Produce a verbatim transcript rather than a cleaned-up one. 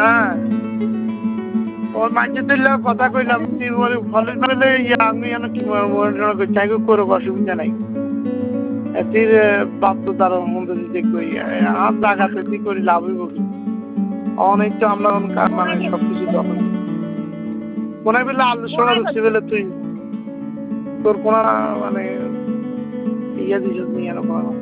হ্যাঁ ওর মাঝে দিলে কথা কইলাম কলেজ মানে ইয়ে আমি যেন কি মনে করছি আগে করবো অসুবিধা নাই এটির বাপ তো তার মন্দ দিতে কই আর জায়গাতে দি করি লাভ হইব কি অনেক তো আমরা মানে সবকিছু তখন মনে পেলে আলু সোনা রুচি পেলে তুই তোর কোন মানে ইয়ে দিছিস নি এরকম